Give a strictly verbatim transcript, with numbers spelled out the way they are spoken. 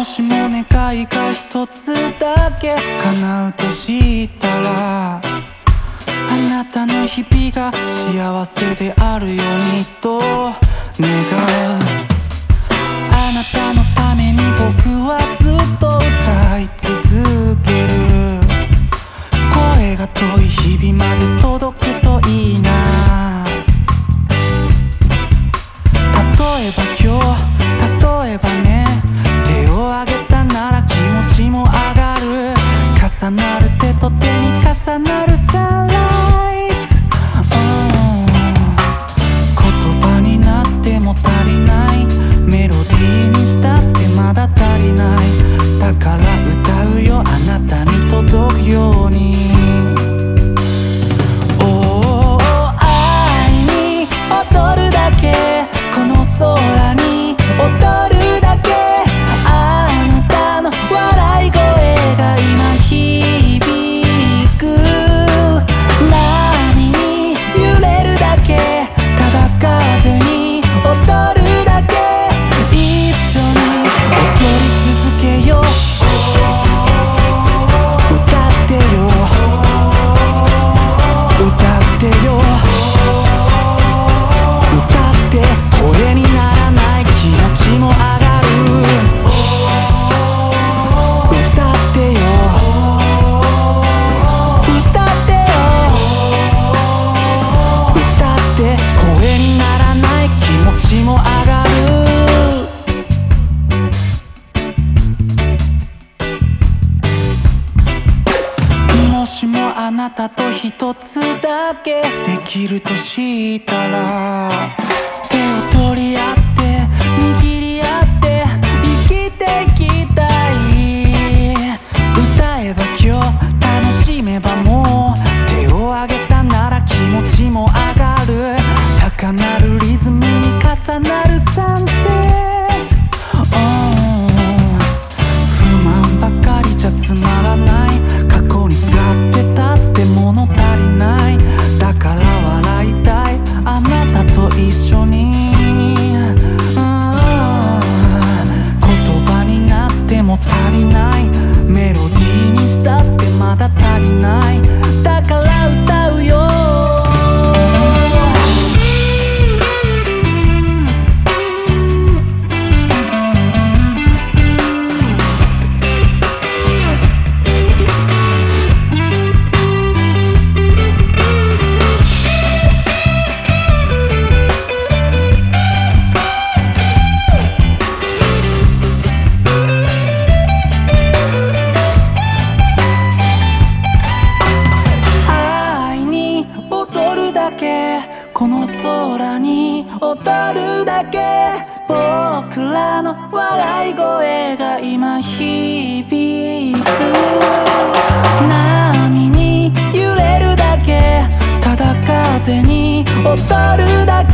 しも願いが一つだけ叶うとしたら、あなたの日々が幸せであるようにと願う。あなたのために僕はずっと歌い続ける。声が遠い日々まで届くといいな。例えば今日、例えばね、手を挙げたなら気持ちも上がる。重なる手と手に重なるサンライズ、言葉になっても足りない、メロディーにしたってまだ足りない。だから歌うよ、あなたに届くように。おー、愛に踊るだけ、この空に踊るだけ。あなたの笑い声が今響く。波に揺れるだけ、ただ風に踊るだけ。一緒に踊り続けよう。歌ってよ、歌ってよ、歌って声にならない気持ちも上がる。歌ってよ、歌ってよ、歌って声にならない気持ちも上がる。もしもあなたと一つだけできるとしたら、手を取り合って握り合って生きていきたい。歌えば今日、楽しめばもう、手を挙げたなら気持ちも上がる。高鳴るリズムに重なるサンセット、不満ばかりじゃつまらない。過去にすがってたって物足りない。だから笑いたい、あなたと一緒に。言葉になっても足りない、メロディーにしたってまだ足りない。だから歌うよ。この空に踊るだけ、僕らの笑い声が今響く。波に揺れるだけ、ただ風に踊るだ